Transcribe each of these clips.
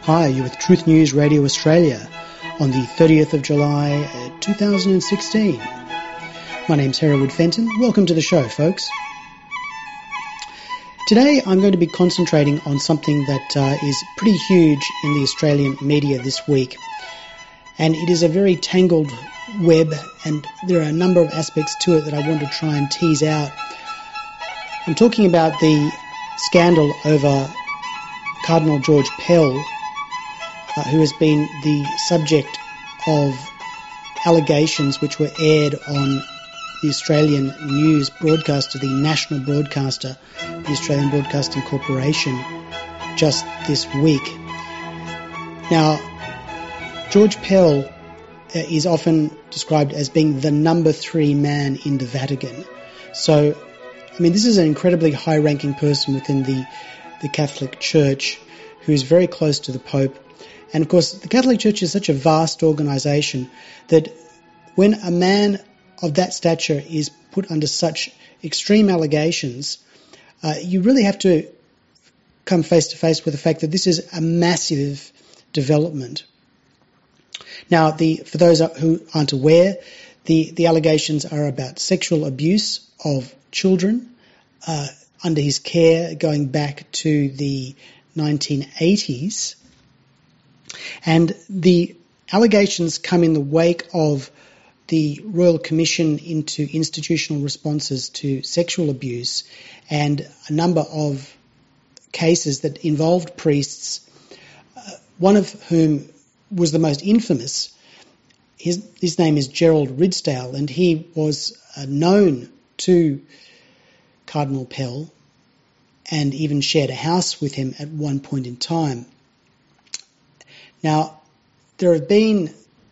Hi, you're with Truth News Radio Australia on the 30th of July 2016. My name's Hereward Fenton. Welcome to the show, folks. Today I'm going to be concentrating on something that is pretty huge in the Australian media this week. And it is a very tangled web, and there are a number of aspects to it that I want to try and tease out. I'm talking about the scandal over Cardinal George Pell, who has been the subject of allegations which were aired on the Australian news broadcaster, the national broadcaster, the Australian Broadcasting Corporation, just this week. Now, George Pell is often described as being the number 3 man in the Vatican. So, I mean, this is an incredibly high-ranking person within the Catholic Church who is very close to the Pope. And, of course, the Catholic Church is such a vast organisation that when a man of that stature is put under such extreme allegations, you really have to come face to face with the fact that this is a massive development. Now, for those who aren't aware, the allegations are about sexual abuse of children under his care going back to the 1980s. And the allegations come in the wake of the Royal Commission into Institutional Responses to Sexual Abuse and a number of cases that involved priests, one of whom was the most infamous. His name is Gerald Ridsdale, and he was known to Cardinal Pell and even shared a house with him at one point in time. Now, there's been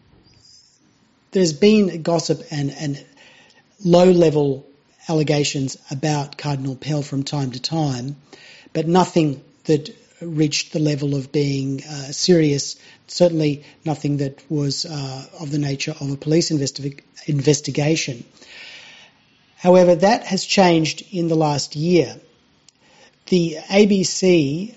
gossip and low-level allegations about Cardinal Pell from time to time, but nothing that reached the level of being serious, certainly nothing that was of the nature of a police investigation. However, that has changed in the last year. The ABC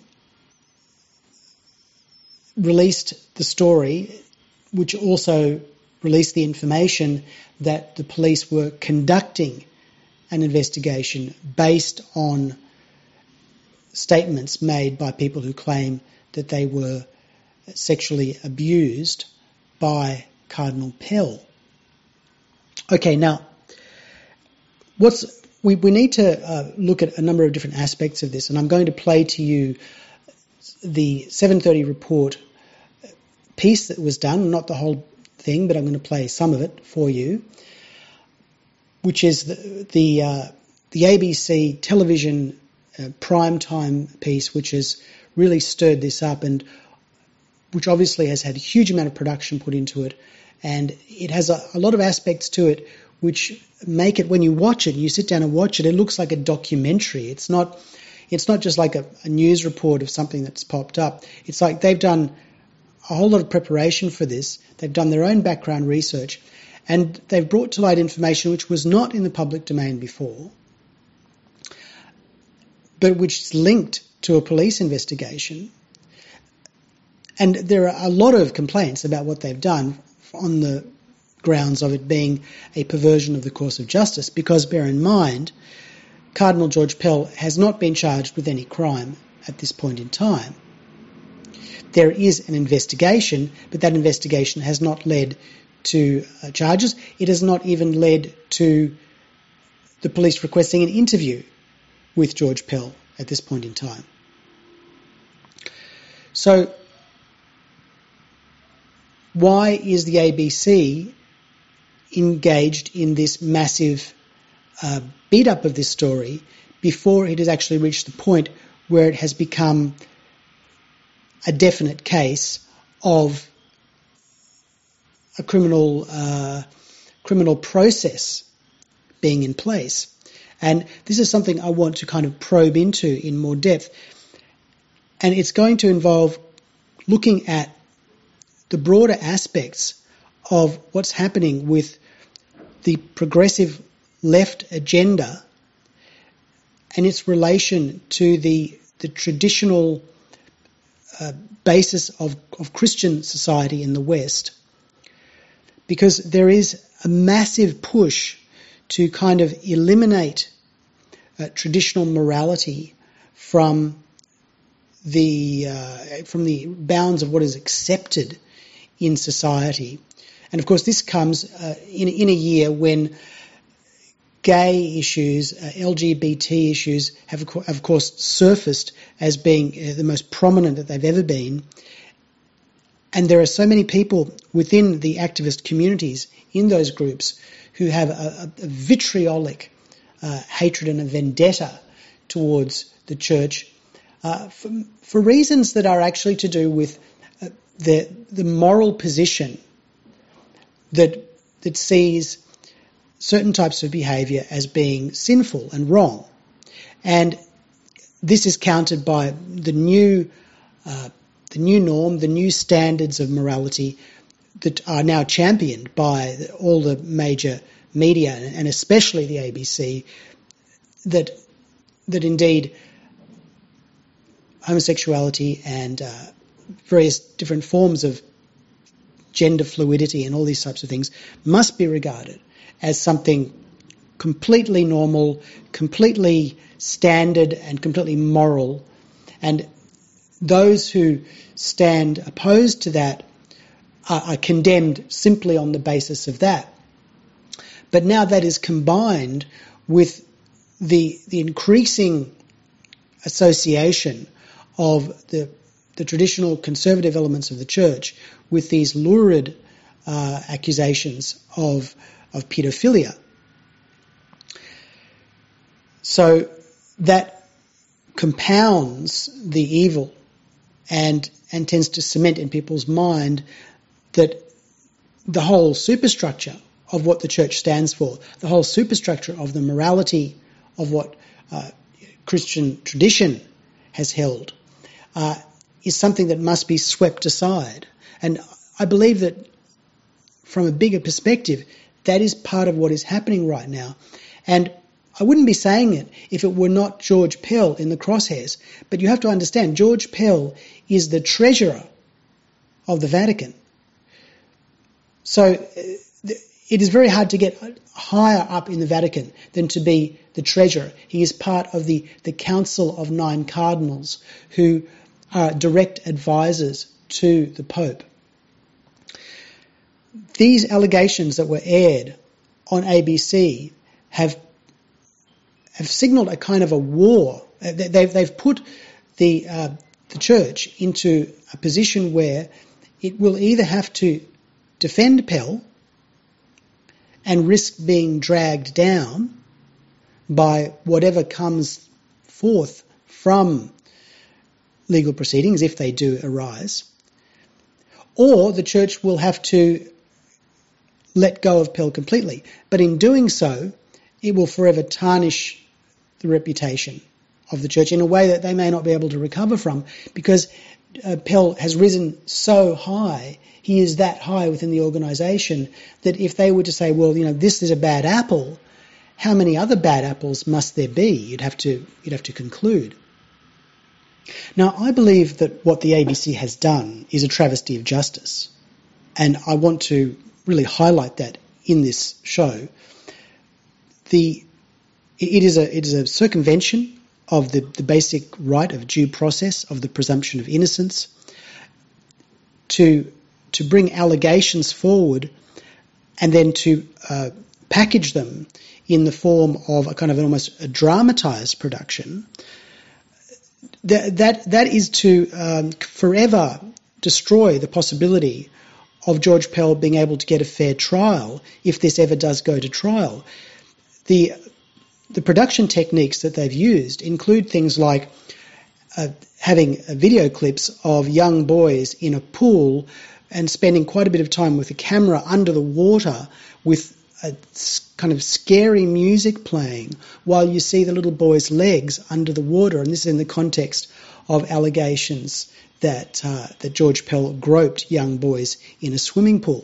released the story, which also released the information that the police were conducting an investigation based on statements made by people who claim that they were sexually abused by Cardinal Pell. Okay, now, we need to look at a number of different aspects of this, and I'm going to play to you the 7:30 report piece that was done, not the whole thing, but I'm going to play some of it for you, which is the ABC television primetime piece, which has really stirred this up and which obviously has had a huge amount of production put into it, and it has a lot of aspects to it which make it, when you watch it, you sit down and watch it, it looks like a documentary. It's not just like a news report of something that's popped up. It's like they've done a whole lot of preparation for this. They've done their own background research, and they've brought to light information which was not in the public domain before, but which is linked to a police investigation. And there are a lot of complaints about what they've done on the grounds of it being a perversion of the course of justice, because bear in mind, Cardinal George Pell has not been charged with any crime at this point in time. There is an investigation, but that investigation has not led to charges. It has not even led to the police requesting an interview with George Pell at this point in time. So, why is the ABC engaged in this massive beat-up of this story before it has actually reached the point where it has become a definite case of a criminal process being in place? And this is something I want to kind of probe into in more depth. And it's going to involve looking at the broader aspects of what's happening with the progressive left agenda and its relation to the traditional basis of Christian society in the West, because there is a massive push to kind of eliminate traditional morality from the bounds of what is accepted in society. And of course this comes in a year when gay issues, LGBT issues have of course surfaced as being the most prominent that they've ever been. And there are so many people within the activist communities in those groups who have a vitriolic hatred and a vendetta towards the church for reasons that are actually to do with the moral position that sees certain types of behaviour as being sinful and wrong. And this is countered by the new norm, the new standards of morality that are now championed by all the major media, and especially the ABC, that indeed homosexuality and various different forms of gender fluidity and all these types of things must be regarded as something completely normal, completely standard and completely moral. And those who stand opposed to that are condemned simply on the basis of that. But now that is combined with the increasing association of the traditional conservative elements of the church with these lurid accusations of paedophilia. So that compounds the evil and tends to cement in people's mind that the whole superstructure of what the church stands for, the whole superstructure of the morality of what Christian tradition has held, is something that must be swept aside. And I believe that from a bigger perspective, that is part of what is happening right now. And I wouldn't be saying it if it were not George Pell in the crosshairs. But you have to understand, George Pell is the treasurer of the Vatican. So it is very hard to get higher up in the Vatican than to be the treasurer. He is part of the Council of 9 Cardinals who are direct advisors to the Pope. These allegations that were aired on ABC have signalled a kind of a war. They've put the church into a position where it will either have to defend Pell and risk being dragged down by whatever comes forth from legal proceedings, if they do arise, or the church will have to let go of Pell completely. But in doing so, it will forever tarnish the reputation of the church in a way that they may not be able to recover from, because Pell has risen so high, he is that high within the organisation, that if they were to say, well, this is a bad apple, how many other bad apples must there be? You'd have to conclude. Now, I believe that what the ABC has done is a travesty of justice, and I want to really highlight that in this show. It is a circumvention of the basic right of due process, of the presumption of innocence, to bring allegations forward and then to package them in the form of a kind of almost a dramatised production. That is to forever destroy the possibility of George Pell being able to get a fair trial if this ever does go to trial. The production techniques that they've used include things like having video clips of young boys in a pool and spending quite a bit of time with the camera under the water with a kind of scary music playing while you see the little boy's legs under the water. And this is in the context of allegations that George Pell groped young boys in a swimming pool.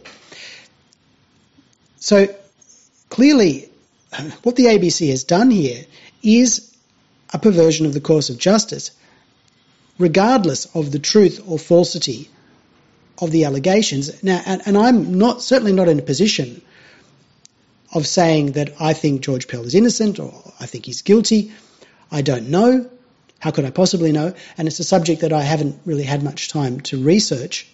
So clearly, what the ABC has done here is a perversion of the course of justice. regardless of the truth or falsity of the allegations. Now, and I'm certainly not in a position of saying that I think George Pell is innocent or I think he's guilty. I don't know. How could I possibly know? And it's a subject that I haven't really had much time to research.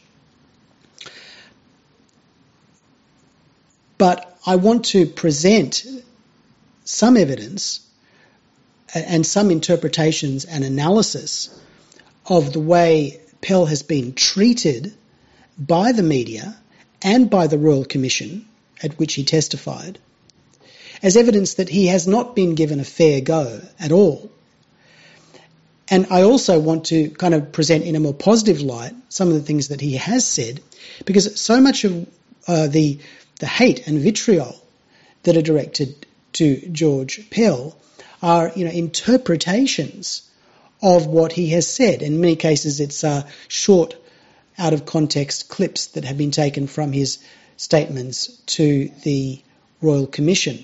But I want to present some evidence and some interpretations and analysis of the way Pell has been treated by the media and by the Royal Commission at which he testified, as evidence that he has not been given a fair go at all. And I also want to kind of present in a more positive light some of the things that he has said, because so much of the hate and vitriol that are directed to George Pell are, interpretations of what he has said. In many cases, it's short, out of context clips that have been taken from his statements to the Royal Commission.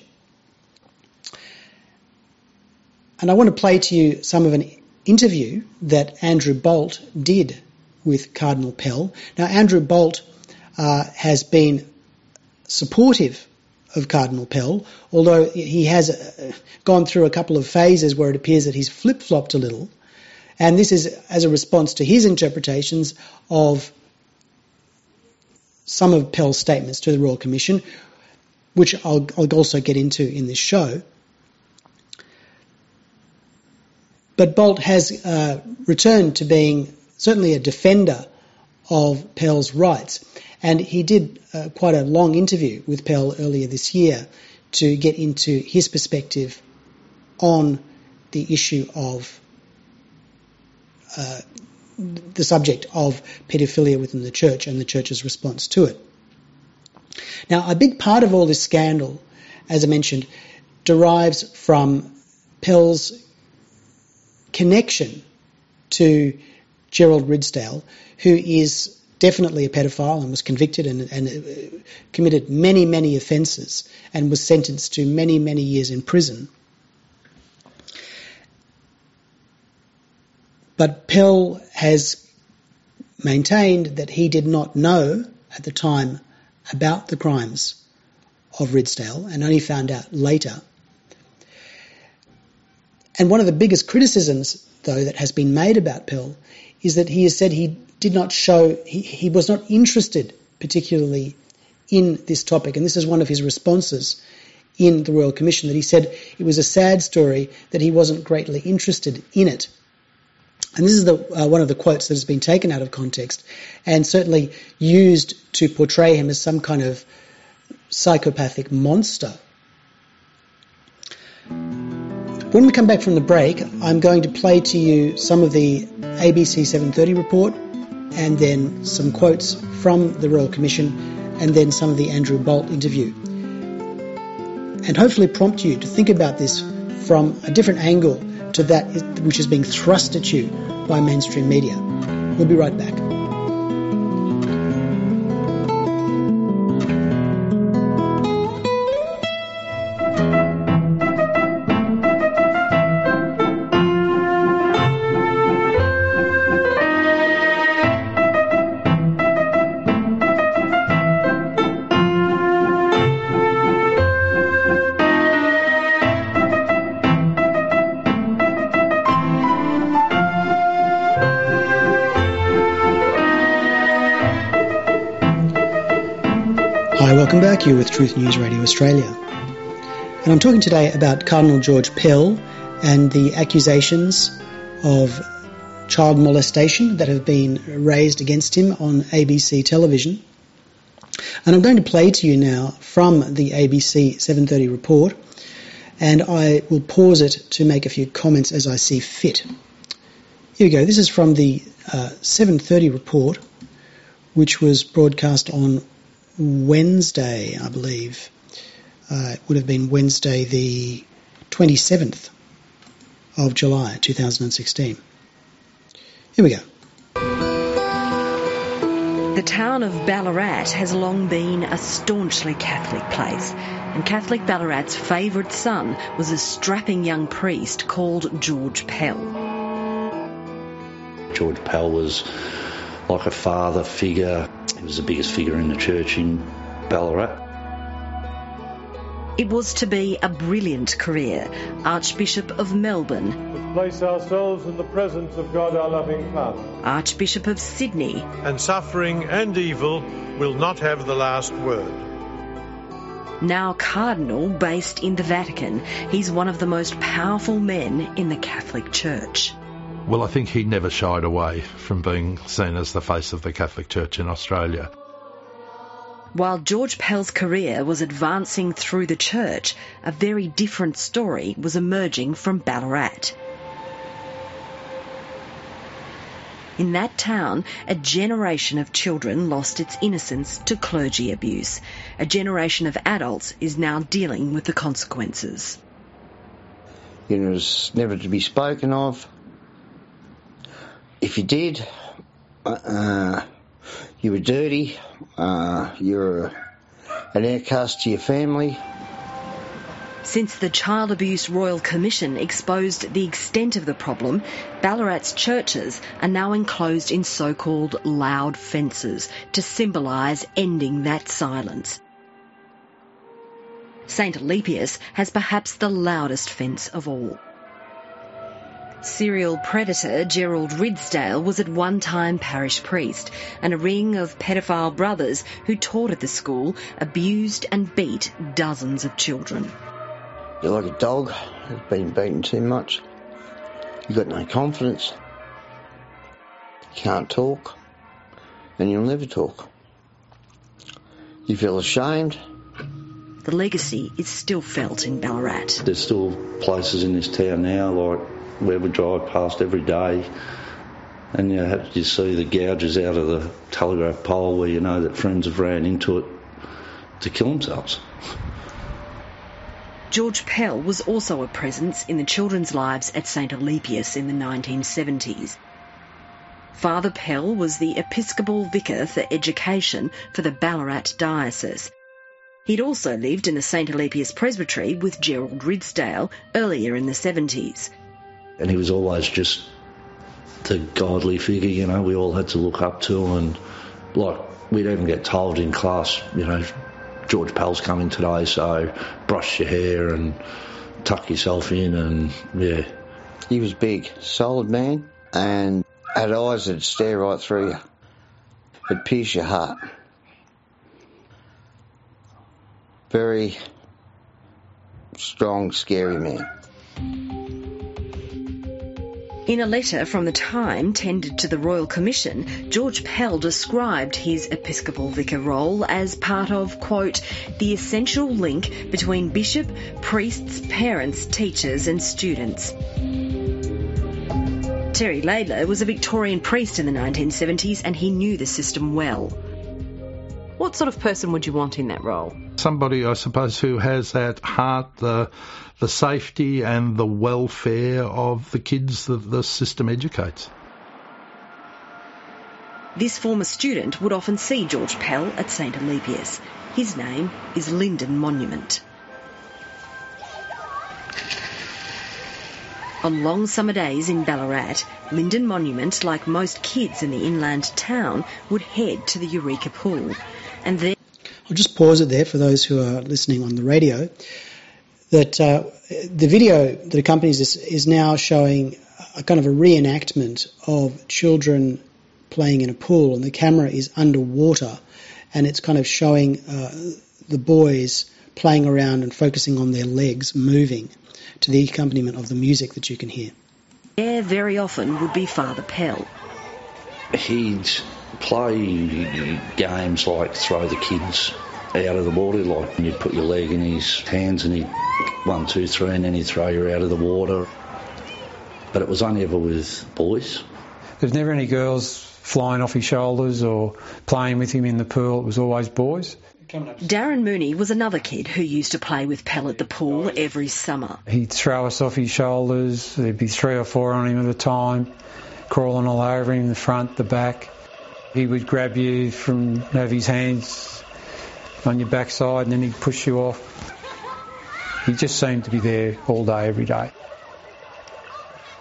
And I want to play to you some of an interview that Andrew Bolt did with Cardinal Pell. Now, Andrew Bolt has been supportive of Cardinal Pell, although he has gone through a couple of phases where it appears that he's flip-flopped a little. And this is as a response to his interpretations of some of Pell's statements to the Royal Commission, which I'll also get into in this show. But Bolt has returned to being certainly a defender of Pell's rights. And he did quite a long interview with Pell earlier this year to get into his perspective on the issue of the subject of paedophilia within the church and the church's response to it. Now, a big part of all this scandal, as I mentioned, derives from Pell's connection to Gerald Ridsdale, who is definitely a pedophile and was convicted and committed many, many offences and was sentenced to many, many years in prison. But Pell has maintained that he did not know at the time about the crimes of Ridsdale and only found out later. And one of the biggest criticisms, though, that has been made about Pell is that he has said he did not show, he was not interested particularly in this topic. And this is one of his responses in the Royal Commission, that he said it was a sad story that he wasn't greatly interested in it. And this is one of the quotes that has been taken out of context and certainly used to portray him as some kind of psychopathic monster. When we come back from the break, I'm going to play to you some of the ABC 730 report and then some quotes from the Royal Commission and then some of the Andrew Bolt interview. And hopefully prompt you to think about this from a different angle to that which is being thrust at you by mainstream media. We'll be right back. Hi, welcome back. You're with Truth News Radio Australia. And I'm talking today about Cardinal George Pell and the accusations of child molestation that have been raised against him on ABC television. And I'm going to play to you now from the ABC 730 report, and I will pause it to make a few comments as I see fit. Here we go. This is from the 730 report, which was broadcast on Wednesday, I believe. It would have been Wednesday the 27th of July 2016. Here we go. The town of Ballarat has long been a staunchly Catholic place, and Catholic Ballarat's favourite son was a strapping young priest called George Pell. George Pell was like a father figure. He was the biggest figure in the church in Ballarat. It was to be a brilliant career. Archbishop of Melbourne. To place ourselves in the presence of God our loving Father. Archbishop of Sydney. And suffering and evil will not have the last word. Now Cardinal, based in the Vatican. He's one of the most powerful men in the Catholic Church. Well, I think he never shied away from being seen as the face of the Catholic Church in Australia. While George Pell's career was advancing through the church, a very different story was emerging from Ballarat. In that town, a generation of children lost its innocence to clergy abuse. A generation of adults is now dealing with the consequences. It was never to be spoken of. If you did, you were dirty, you're an outcast to your family. Since the Child Abuse Royal Commission exposed the extent of the problem, Ballarat's churches are now enclosed in so-called loud fences to symbolise ending that silence. St Alipius has perhaps the loudest fence of all. Serial predator Gerald Ridsdale was at one time parish priest, and a ring of paedophile brothers who taught at the school abused and beat dozens of children. You're like a dog who's been beaten too much. You've got no confidence. You can't talk, and you'll never talk. You feel ashamed. The legacy is still felt in Ballarat. There's still places in this town now, like where we drive past every day, and you see the gouges out of the telegraph pole where you know that friends have ran into it to kill themselves. George Pell was also a presence in the children's lives at St Alipius in the 1970s. Father Pell was the Episcopal Vicar for Education for the Ballarat Diocese. He'd also lived in the St Alipius Presbytery with Gerald Ridsdale earlier in the 70s. And he was always just the godly figure, you know, we all had to look up to, and like we'd even get told in class, you know, George Pell's coming today, so brush your hair and tuck yourself in, and yeah. He was big, solid man, and had eyes that'd stare right through you. It'd pierce your heart. Very strong, scary man. In a letter from the time tendered to the Royal Commission, George Pell described his Episcopal vicar role as part of, quote, the essential link between bishop, priests, parents, teachers and students. Terry Laidler was a Victorian priest in the 1970s and he knew the system well. What sort of person would you want in that role? Somebody, I suppose, who has at heart the safety and the welfare of the kids that the system educates. This former student would often see George Pell at St Alipius. His name is Lyndon Monument. On long summer days in Ballarat, Lyndon Monument, like most kids in the inland town, would head to the Eureka Pool. And there... I'll just pause it there for those who are listening on the radio. That the video that accompanies this is now showing a kind of a reenactment of children playing in a pool, and the camera is underwater, and it's kind of showing the boys playing around and focusing on their legs moving to the accompaniment of the music that you can hear. There very often would be Father Pell. He'd play games like throw the kids out of the water, like you'd put your leg in his hands and he'd 1, 2, 3 and then he'd throw you out of the water. But it was only ever with boys. There's never any girls flying off his shoulders or playing with him in the pool. It was always boys. Darren Mooney was another kid who used to play with Pell at the pool every summer. He'd throw us off his shoulders. There'd be 3 or 4 on him at a time, crawling all over him, the front, the back. He would grab you from, have his hands on your backside, and then he'd push you off. He just seemed to be there all day, every day.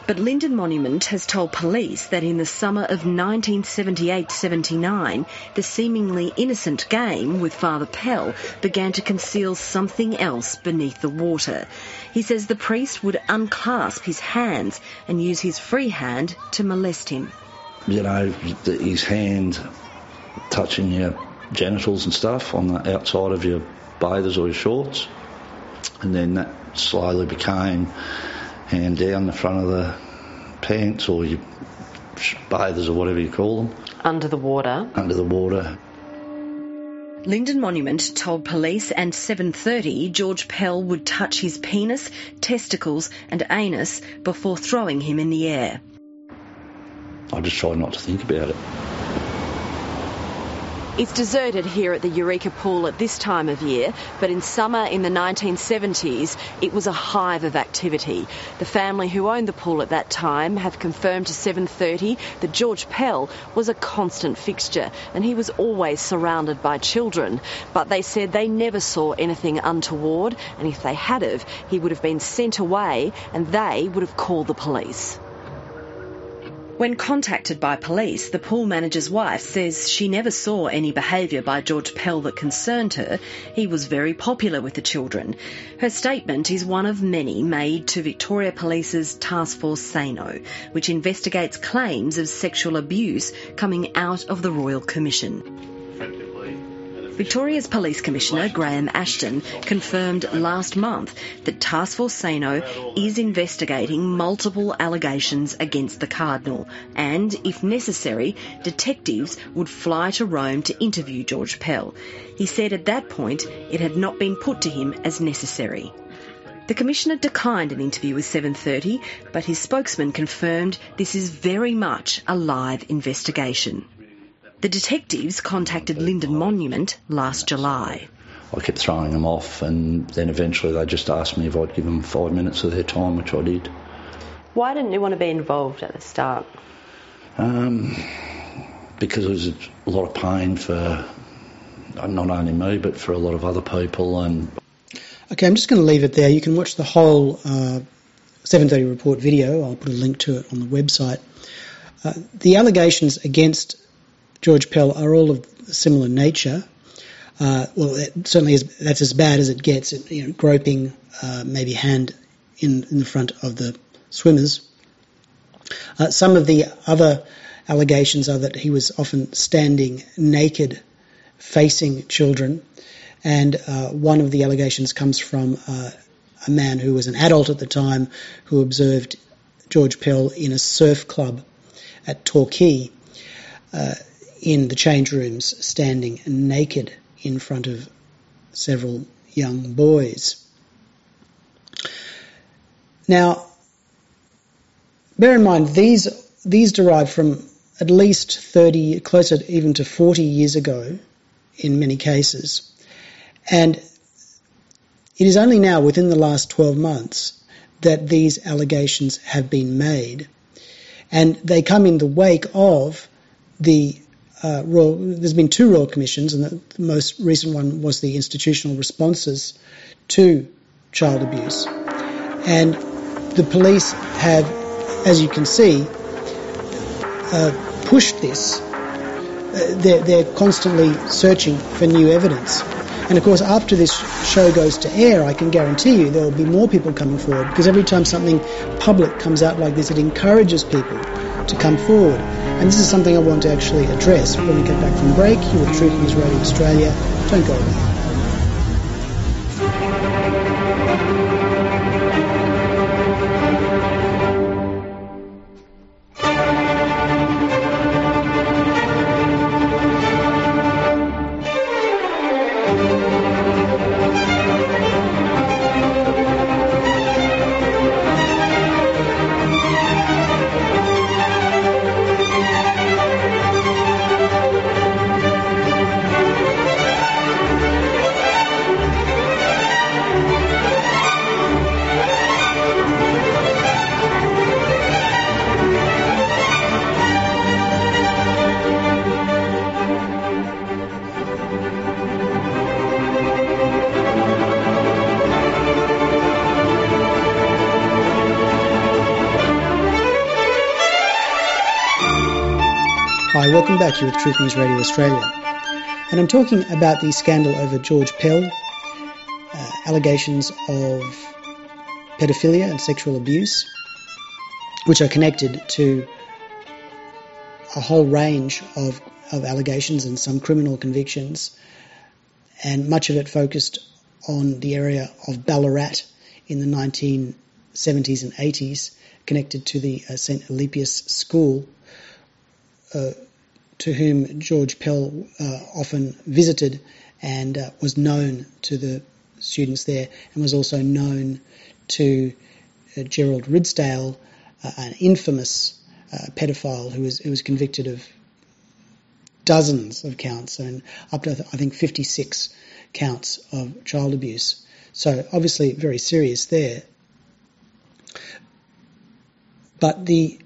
But Lyndon Monument has told police that in the summer of 1978-79, the seemingly innocent game with Father Pell began to conceal something else beneath the water. He says the priest would unclasp his hands and use his free hand to molest him. You know, his hand touching your genitals and stuff on the outside of your bathers or your shorts, and then that slowly became hand down the front of the pants or your bathers or whatever you call them. Under the water? Under the water. Lyndon Monument told police at 7:30 George Pell would touch his penis, testicles and anus before throwing him in the air. I just try not to think about it. It's deserted here at the Eureka Pool at this time of year, but in summer in the 1970s, it was a hive of activity. The family who owned the pool at that time have confirmed to 7:30 that George Pell was a constant fixture and he was always surrounded by children. But they said they never saw anything untoward, and if they had have, he would have been sent away and they would have called the police. When contacted by police, the pool manager's wife says she never saw any behaviour by George Pell that concerned her. He was very popular with the children. Her statement is one of many made to Victoria Police's Task Force Sano, which investigates claims of sexual abuse coming out of the Royal Commission. Victoria's Police Commissioner, Graham Ashton, confirmed last month that Task Force Sano is investigating multiple allegations against the Cardinal and, if necessary, detectives would fly to Rome to interview George Pell. He said at that point it had not been put to him as necessary. The Commissioner declined an interview with 7:30, but his spokesman confirmed this is very much a live investigation. The detectives contacted Lyndon Monument last July. I kept throwing them off, and then eventually they just asked me if I'd give them 5 minutes of their time, which I did. Why didn't you want to be involved at the start? Because it was a lot of pain for not only me, but for a lot of other people. And Okay, I'm just going to leave it there. You can watch the whole 7:30 report video. I'll put a link to it on the website. The allegations against George Pell are all of similar nature. Certainly that's as bad as it gets. Groping, maybe hand in the front of the swimmers. Some of the other allegations are that he was often standing naked, facing children, and one of the allegations comes from a man who was an adult at the time who observed George Pell in a surf club at Torquay, in the change rooms, standing naked in front of several young boys. Now, bear in mind, these derive from at least 30, closer even to 40 years ago in many cases. And it is only now, within the last 12 months, that these allegations have been made. And they come in the wake of the there's been 2 Royal Commissions, and the most recent one was the institutional responses to child abuse. And the police have, as you can see, pushed this. They're constantly searching for new evidence. And of course, after this show goes to air, I can guarantee you there will be more people coming forward, because every time something public comes out like this, it encourages people to come forward. And this is something I want to actually address when we get back from break. You're with Truth News Radio Australia. Don't go away. Hi, welcome back. You're with Truth News Radio Australia. And I'm talking about the scandal over George Pell, allegations of pedophilia and sexual abuse, which are connected to a whole range of allegations and some criminal convictions, and much of it focused on the area of Ballarat in the 1970s and 80s, connected to the St. Alipius School, to whom George Pell often visited and was known to the students there, and was also known to Gerald Ridsdale, an infamous pedophile who was convicted of dozens of counts and up to, I think, 56 counts of child abuse. So obviously very serious there. But the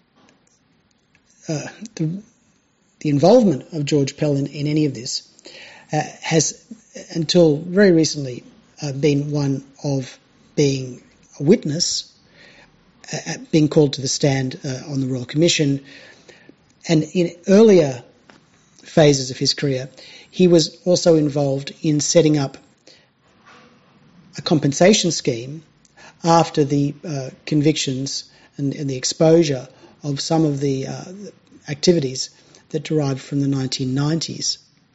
involvement of George Pell in any of this has, until very recently, been one of being a witness, being called to the stand on the Royal Commission. And in earlier phases of his career, he was also involved in setting up a compensation scheme after the convictions and the exposure of some of the activities that derived from the 1990s.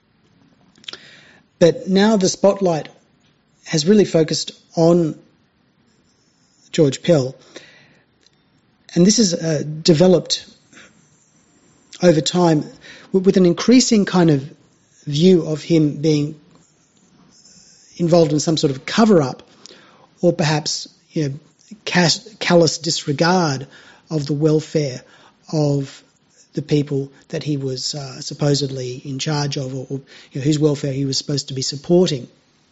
But now the spotlight has really focused on George Pell, and this has developed over time with an increasing kind of view of him being involved in some sort of cover-up, or perhaps callous disregard of the welfare of the people that he was supposedly in charge of, or whose welfare he was supposed to be supporting.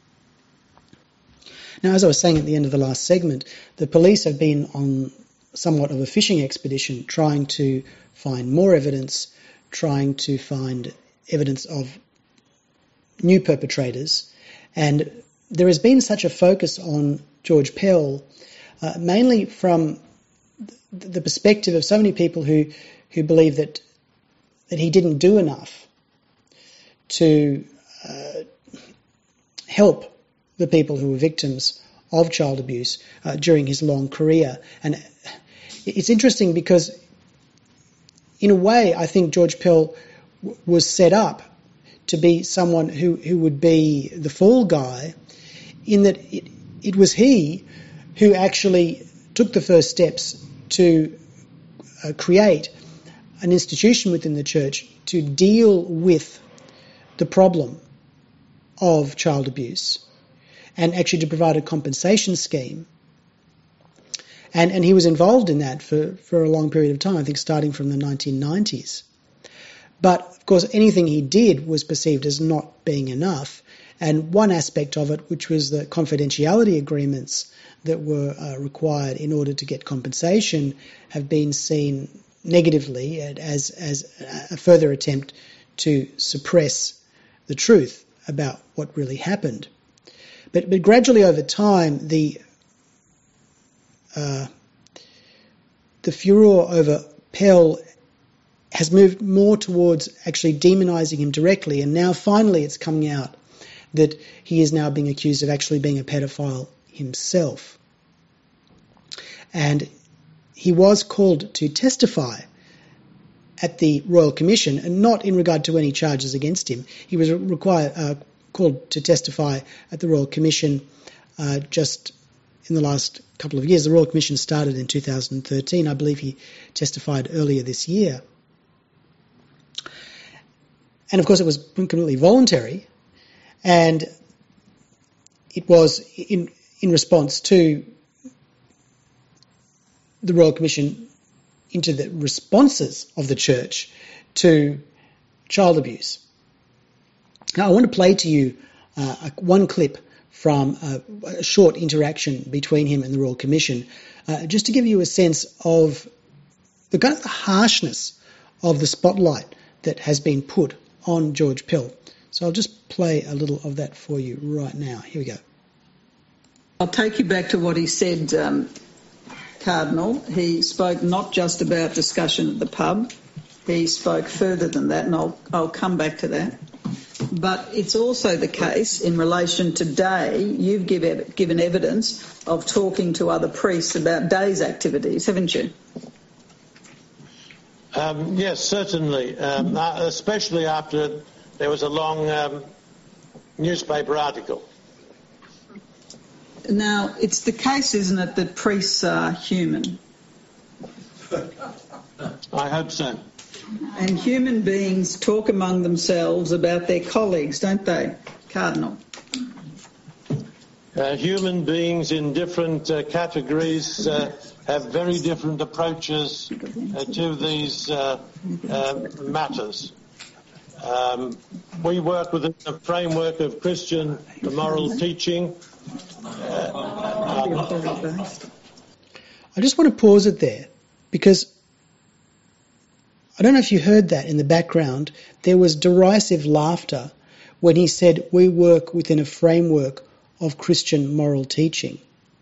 Now, as I was saying at the end of the last segment, the police have been on somewhat of a fishing expedition trying to find more evidence, trying to find evidence of new perpetrators. And there has been such a focus on George Pell, mainly from the perspective of so many people who believe that he didn't do enough to help the people who were victims of child abuse during his long career. And it's interesting because, in a way, I think George Pell was set up to be someone who would be the fall guy, in that it was he who actually took the first steps to create an institution within the church to deal with the problem of child abuse, and actually to provide a compensation scheme. And he was involved in that for a long period of time, I think starting from the 1990s. But, of course, anything he did was perceived as not being enough. And one aspect of it, which was the confidentiality agreements that were required in order to get compensation, have been seen negatively as a further attempt to suppress the truth about what really happened. But gradually over time, the furor over Pell has moved more towards actually demonising him directly, and now finally it's coming out that he is now being accused of actually being a pedophile himself. And he was called to testify at the Royal Commission, and not in regard to any charges against him. He was called to testify at the Royal Commission just in the last couple of years. The Royal Commission started in 2013. I believe he testified earlier this year. And of course it was completely voluntary, and it was in response to the Royal Commission into the responses of the church to child abuse. Now I want to play to you one clip from a short interaction between him and the Royal Commission, just to give you a sense of the kind of the harshness of the spotlight that has been put on George Pell. So I'll just play a little of that for you right now. Here we go. I'll take you back to what he said, Cardinal. He spoke not just about discussion at the pub, he spoke further than that, and I'll come back to that. But it's also the case in relation to Day, you've given evidence of talking to other priests about Day's activities, haven't you? Yes, certainly, especially after there was a long newspaper article. Now, it's the case, isn't it, that priests are human? I hope so. And human beings talk among themselves about their colleagues, don't they, Cardinal? Human beings in different categories have very different approaches to these matters. We work within the framework of Christian moral teaching. I just want to pause it there because I don't know if you heard that in the background. There was derisive laughter when he said we work within a framework of Christian moral teaching.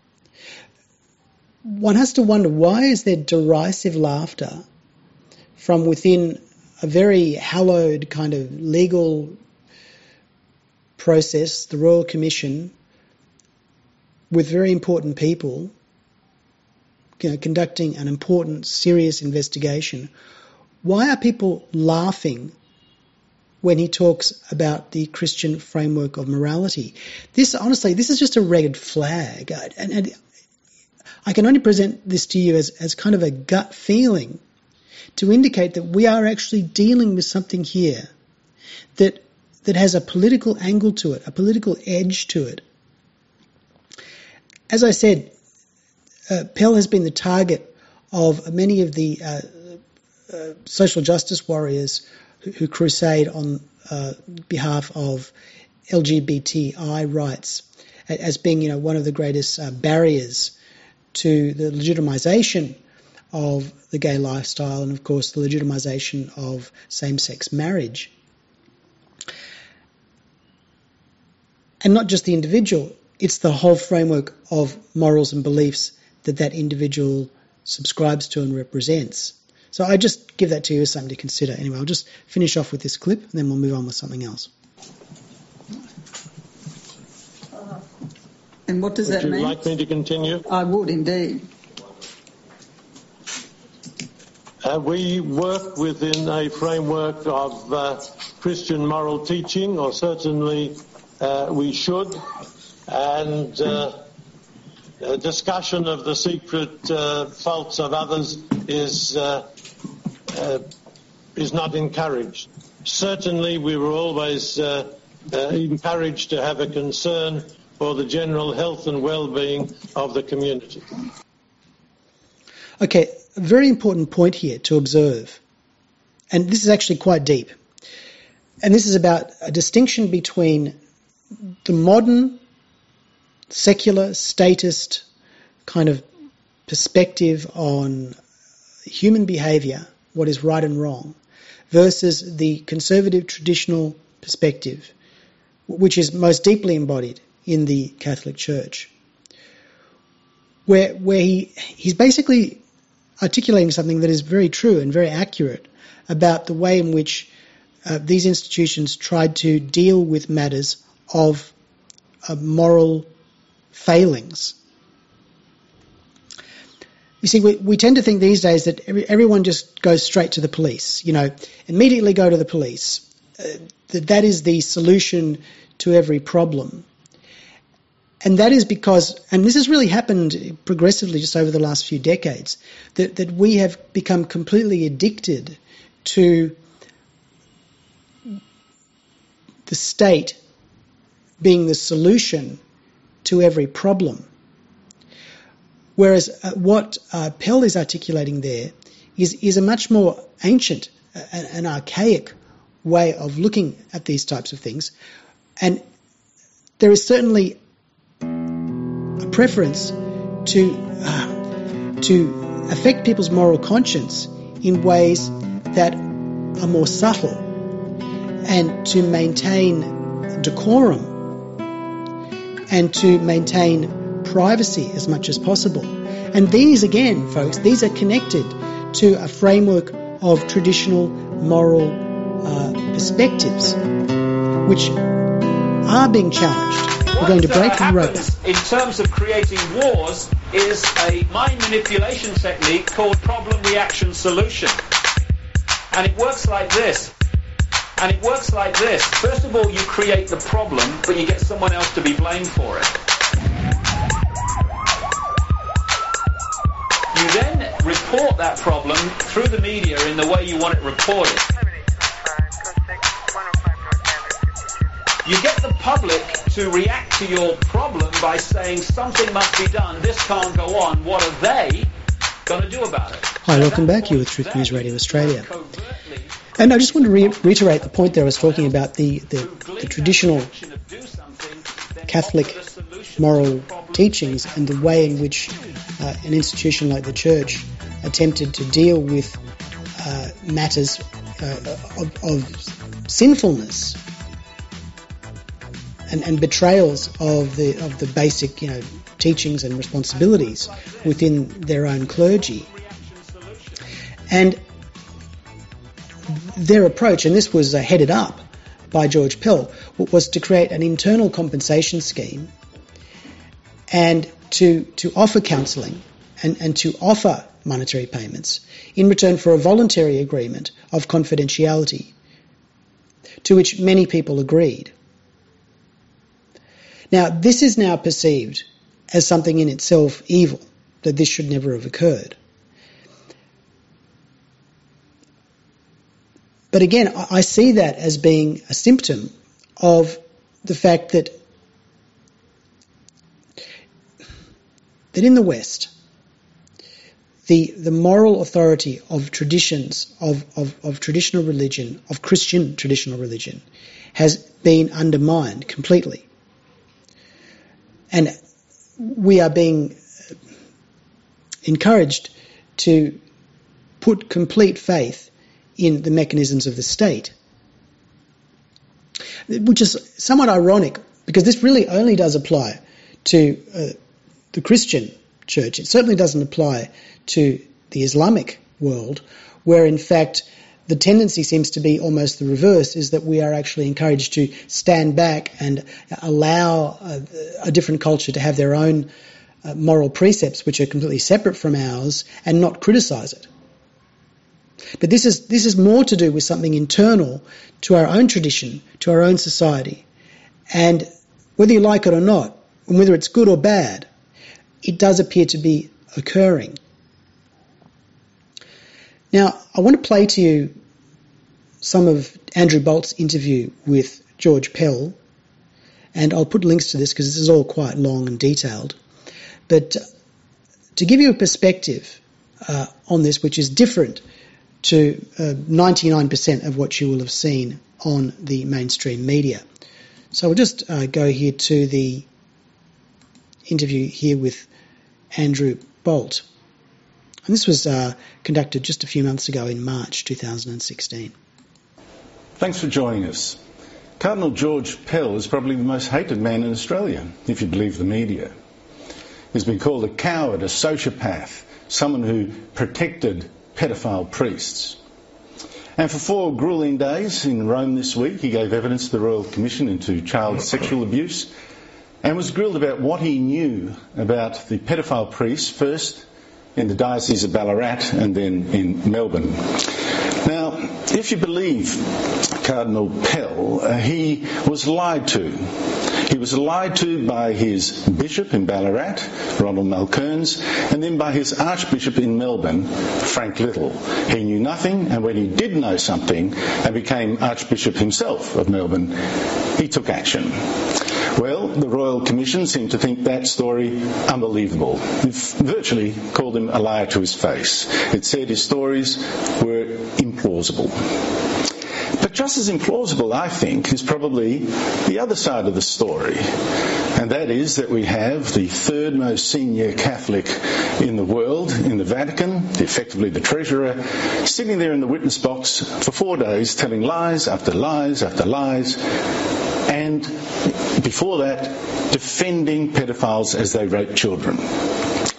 One has to wonder, why is there derisive laughter from within a very hallowed kind of legal process, the Royal Commission, with very important people, conducting an important, serious investigation? Why are people laughing when he talks about the Christian framework of morality? This is just a red flag. And I can only present this to you as kind of a gut feeling to indicate that we are actually dealing with something here that has a political angle to it, a political edge to it. As I said, Pell has been the target of many of the social justice warriors who crusade on behalf of LGBTI rights as being, one of the greatest barriers to the legitimisation of the gay lifestyle and, of course, the legitimisation of same-sex marriage. And not just the individual, it's the whole framework of morals and beliefs that individual subscribes to and represents. So I just give that to you as something to consider. Anyway, I'll just finish off with this clip and then we'll move on with something else. And what does that mean? Would you like me to continue? I would indeed. We work within a framework of Christian moral teaching, or certainly we should, and discussion of the secret faults of others is not encouraged. Certainly we were always encouraged to have a concern for the general health and well-being of the community. Okay, a very important point here to observe, and this is actually quite deep, and this is about a distinction between the modern, secular, statist kind of perspective on human behaviour, what is right and wrong, versus the conservative traditional perspective, which is most deeply embodied in the Catholic Church, where he's basically articulating something that is very true and very accurate about the way in which these institutions tried to deal with matters of moral failings. You see, we tend to think these days that everyone just goes straight to the police, immediately go to the police. That is the solution to every problem. And that is because, and this has really happened progressively just over the last few decades, that we have become completely addicted to the state being the solution to every problem. Whereas what Pell is articulating there is a much more ancient and archaic way of looking at these types of things. And there is certainly a preference to affect people's moral conscience in ways that are more subtle and to maintain decorum and to maintain privacy as much as possible. And these, again, folks, these are connected to a framework of traditional moral perspectives, which are being challenged. We're going to break the rope. In terms of creating wars is a mind manipulation technique called problem reaction solution. And it works like this. First of all, you create the problem, but you get someone else to be blamed for it. You then report that problem through the media in the way you want it reported. You get the public to react to your problem by saying something must be done, this can't go on, what are they going to do about it? Hi, welcome back. You're with Truth News Radio Australia. And I just want to reiterate the point there I was talking about, the traditional Catholic moral teachings and the way in which an institution like the Church attempted to deal with matters of sinfulness and betrayals of the basic, teachings and responsibilities within their own clergy. And their approach, and this was headed up by George Pell, was to create an internal compensation scheme and to offer counselling and to offer monetary payments in return for a voluntary agreement of confidentiality, to which many people agreed. Now, this is now perceived as something in itself evil, that this should never have occurred. But again, I see that as being a symptom of the fact that in the West, the moral authority of traditions, of traditional religion, of Christian traditional religion, has been undermined completely. And we are being encouraged to put complete faith in the mechanisms of the state, which is somewhat ironic because this really only does apply to the Christian church. It certainly doesn't apply to the Islamic world, where in fact the tendency seems to be almost the reverse, is that we are actually encouraged to stand back and allow a different culture to have their own moral precepts which are completely separate from ours and not criticise it. But this is more to do with something internal to our own tradition, to our own society. And whether you like it or not, and whether it's good or bad, it does appear to be occurring. Now, I want to play to you some of Andrew Bolt's interview with George Pell, and I'll put links to this because this is all quite long and detailed. But to give you a perspective on this, which is different to 99% of what you will have seen on the mainstream media. So we'll just go here to the interview here with Andrew Bolt. And this was conducted just a few months ago in March 2016. Thanks for joining us. Cardinal George Pell is probably the most hated man in Australia, if you believe the media. He's been called a coward, a sociopath, someone who protected pedophile priests. And for 4 gruelling days in Rome this week, he gave evidence to the Royal Commission into child sexual abuse and was grilled about what he knew about the pedophile priests, first in the Diocese of Ballarat and then in Melbourne. Now, if you believe Cardinal Pell, he was lied to. He was lied to by his bishop in Ballarat, Ronald Malkerns, and then by his archbishop in Melbourne, Frank Little. He knew nothing, and when he did know something and became archbishop himself of Melbourne, he took action. Well, the Royal Commission seemed to think that story unbelievable. It virtually called him a liar to his face. It said his stories were implausible. But just as implausible, I think, is probably the other side of the story. And that is that we have the third most senior Catholic in the world, in the Vatican, effectively the treasurer, sitting there in the witness box for 4 days telling lies after lies after lies, and before that, defending pedophiles as they rape children.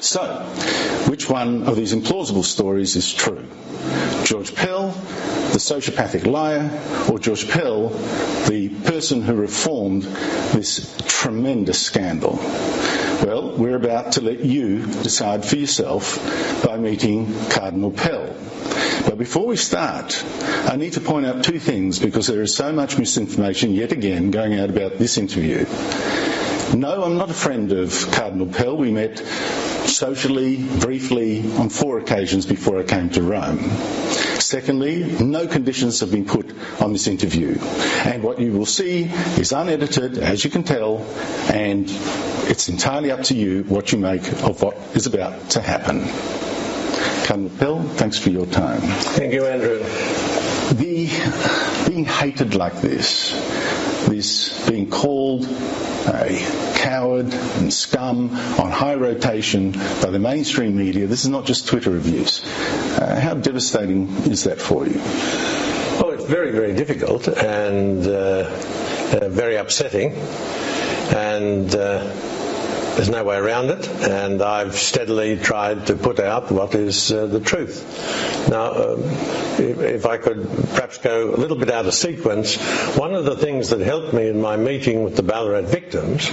So, which one of these implausible stories is true? George Pell, the sociopathic liar, or George Pell, the person who reformed this tremendous scandal? Well, we're about to let you decide for yourself by meeting Cardinal Pell. But before we start, I need to point out two things because there is so much misinformation yet again going out about this interview. No, I'm not a friend of Cardinal Pell. We met socially, briefly, on 4 occasions before I came to Rome. Secondly, no conditions have been put on this interview. And what you will see is unedited, as you can tell, and it's entirely up to you what you make of what is about to happen. Cardinal Pell, thanks for your time. Thank you, Andrew. Being hated like this being called a coward and scum on high rotation by the mainstream media, this is not just Twitter reviews. How devastating is that for you? Oh, it's very, very difficult and very upsetting, and there's no way around it, and I've steadily tried to put out what is the truth. Now, if I could perhaps go a little bit out of sequence, one of the things that helped me in my meeting with the Ballarat victims,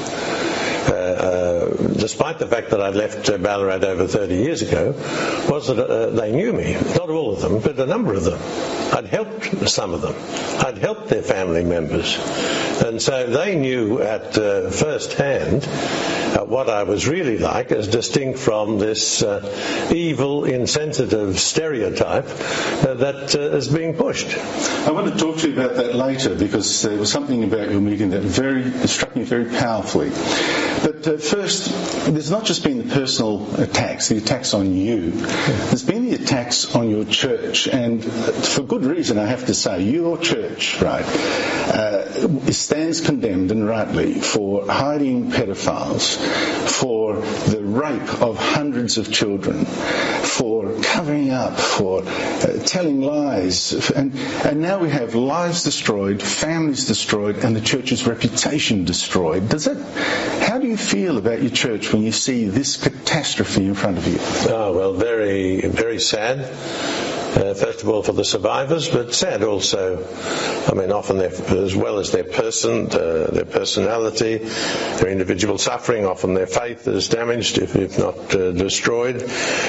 despite the fact that I'd left Ballarat over 30 years ago, was that they knew me. Not all of them, but a number of them. I'd helped some of them. I'd helped their family members. And so they knew at first hand what I was really like, as distinct from this evil, insensitive stereotype that is being pushed. I want to talk to you about that later, because there was something about your meeting that struck me very powerfully. But first, there's not just been the personal attacks, the attacks on you. There's been the attacks on your church, and for good reason, I have to say. Your church, right, stands condemned, and rightly, for hiding pedophiles, for the rape of hundreds of children, for covering up, for telling lies, and now we have lives destroyed, families destroyed, and the church's reputation destroyed. How do you feel about your church when you see this catastrophe in front of you? Oh, well, very, very sad. First of all for the survivors, but sad also, I mean, often as well as their personality, their individual suffering, often their faith is damaged, if not destroyed.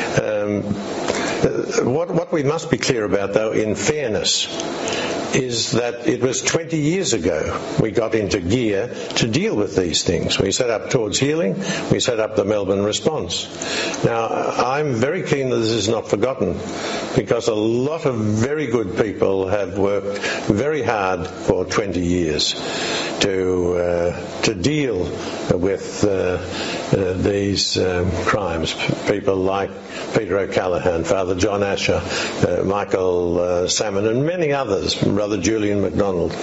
What we must be clear about, though, in fairness, is that it was 20 years ago we got into gear to deal with these things. We set up Towards Healing, we set up the Melbourne Response. Now, I'm very keen that this is not forgotten, because a lot of very good people have worked very hard for 20 years to deal with these crimes. People like Peter O'Callaghan, Father John Asher, Michael Salmon, and many others, Brother Julian MacDonald.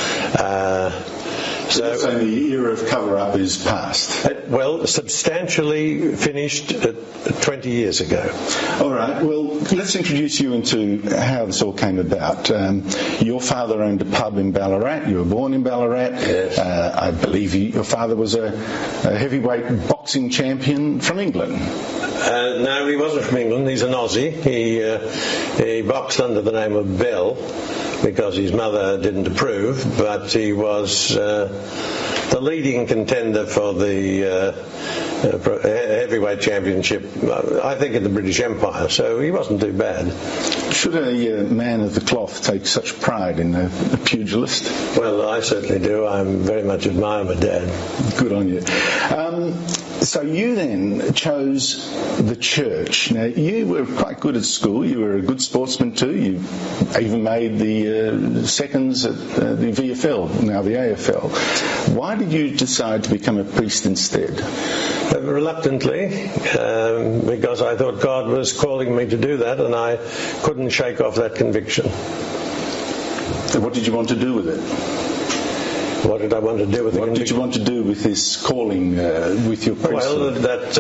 So the era of cover-up is past? Well, substantially finished 20 years ago. All right, well, let's introduce you into how this all came about. Your father owned a pub in Ballarat. You were born in Ballarat. Yes. I believe your father was a heavyweight boxing champion from England. No, he wasn't from England. He's an Aussie. He boxed under the name of Bell, because his mother didn't approve, but he was the leading contender for the heavyweight championship, I think, in the British Empire, so he wasn't too bad. Should a man of the cloth take such pride in a pugilist? Well, I certainly do. I very much admire my dad. Good on you. So you then chose the church. Now, you were quite good at school. You were a good sportsman too. You even made the seconds at the VFL, now the AFL. Why did you decide to become a priest instead? Reluctantly, because I thought God was calling me to do that, and I couldn't shake off that conviction. So what did you want to do with it? What did I want to do with it? What did you want to do with this calling, with your priesthood?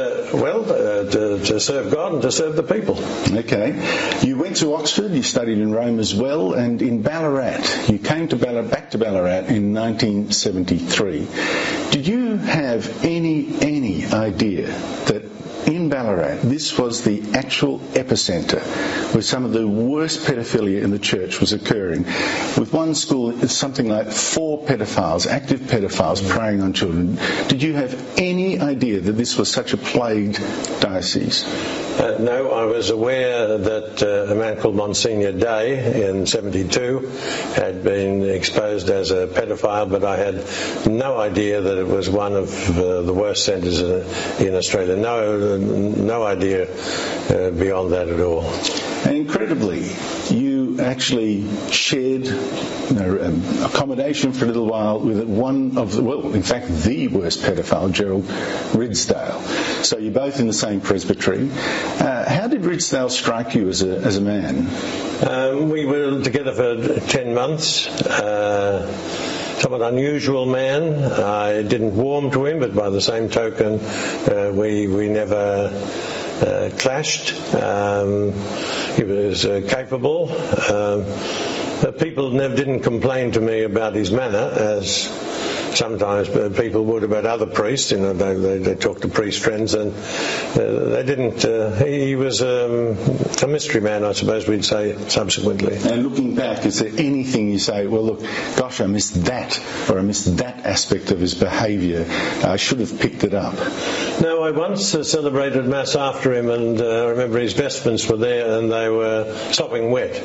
To serve God and to serve the people. Okay. You went to Oxford, you studied in Rome as well, and in Ballarat. You came to back to Ballarat in 1973. Did you have any idea that in in Ballarat, this was the actual epicentre where some of the worst pedophilia in the church was occurring. With one school, it's something like 4 pedophiles, active pedophiles, preying on children. Did you have any idea that this was such a plagued diocese? No, I was aware that a man called Monsignor Day in 72 had been exposed as a pedophile, but I had no idea that it was one of the worst centres in Australia. No idea beyond that at all. And incredibly, you actually shared accommodation for a little while with one of the, well, in fact, the worst pedophile, Gerald Ridsdale. So you're both in the same presbytery. How did Ridsdale strike you as a man? We were together for 10 months. Somewhat unusual man. I didn't warm to him, but by the same token, we never clashed. He was capable. People didn't complain to me about his manner, as sometimes people would about other priests. You know, they talk to priest friends, and they didn't. He was a mystery man, I suppose we'd say subsequently. And looking back, is there anything you say, well, look, gosh, I missed that, or I missed that aspect of his behaviour. I should have picked it up. No, I once celebrated Mass after him, and I remember his vestments were there, and they were sopping wet.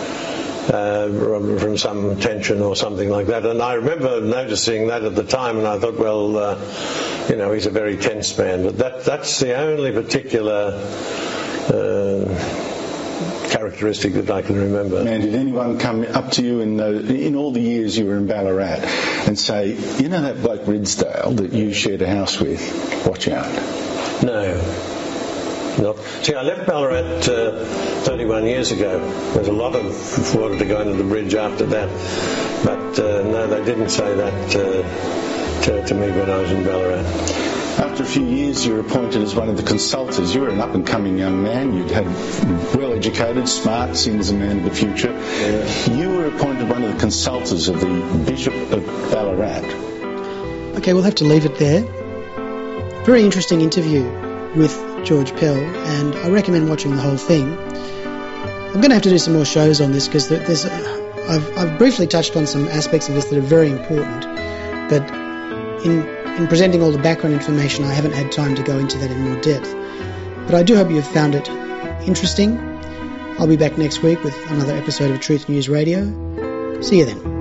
From some tension or something like that, and I remember noticing that at the time, and I thought, well, he's a very tense man. But that's the only particular characteristic that I can remember. Man, did anyone come up to you in all the years you were in Ballarat and say, you know that bloke Ridsdale that you shared a house with? Watch out. No. Not. See, I left Ballarat 31 years ago. There's a lot of water to go under the bridge after that. But no, they didn't say that to me when I was in Ballarat. After a few years, you were appointed as one of the consultors. You were an up-and-coming young man. You'd had well-educated, smart, seen as a man of the future. Yeah. You were appointed one of the consultors of the Bishop of Ballarat. Okay, we'll have to leave it there. Very interesting interview with George Pell, and I recommend watching the whole thing. I'm going to have to do some more shows on this because I've briefly touched on some aspects of this that are very important, but in presenting all the background information, I haven't had time to go into that in more depth. But I do hope you've found it interesting. I'll be back next week with another episode of Truth News Radio. See you then.